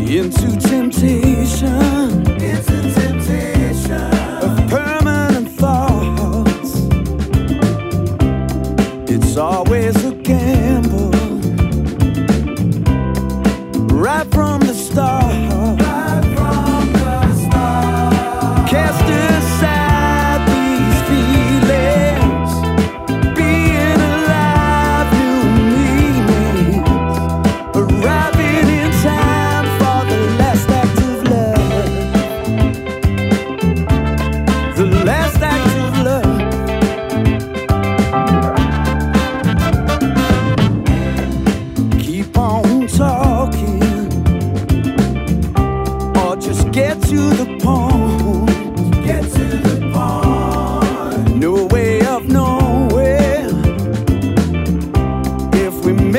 into temptation, of permanent thoughts. It's always a gamble, right from the start. Cast aside these feelings, being alive, new meanings, arriving in time for the last act of love, the last act of love. Keep on talking, or just get to the point.